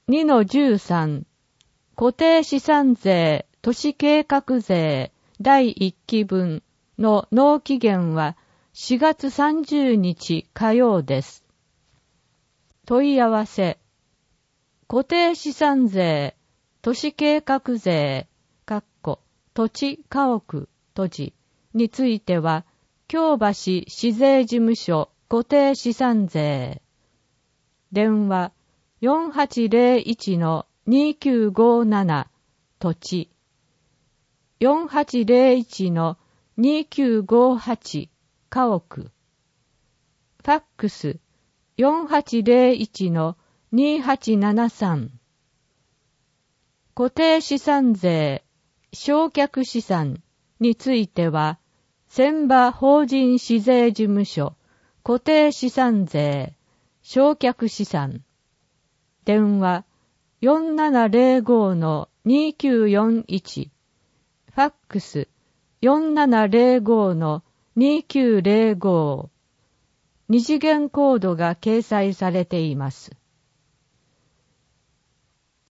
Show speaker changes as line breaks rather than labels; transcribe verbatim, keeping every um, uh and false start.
にのじゅうさん 固定資産税都市計画税だいいっきぶんの納期限はしがつさんじゅうにち火曜です。問い合わせ。固定資産税都市計画税（土地家屋土地）については、京橋市税事務所固定資産税。電話 よんはちぜろいちのにきゅうごなな 土地 よんはちぜろいちのにきゅうごはち 家屋。ファックス よんはちぜろいちのにはちななさん。固定資産税償却資産については、船場法人市税事務所固定資産税償却資産。電話 よんななぜろごのにきゅうよんいち。ファックス よんななぜろごのにきゅうぜろご。二次元コードが掲載されています。